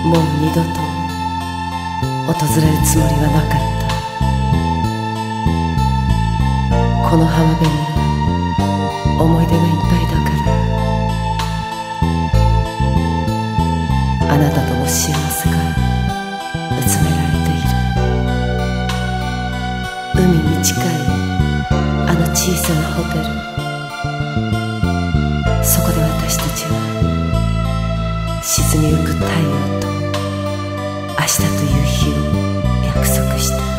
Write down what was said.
もう二度と訪れるつもりはなかった。この浜辺には思い出がいっぱいだから、あなたとの幸せが見つめられている。海に近いあの小さなホテル、そこで私たちは沈みゆく太陽と明日という日を約束した。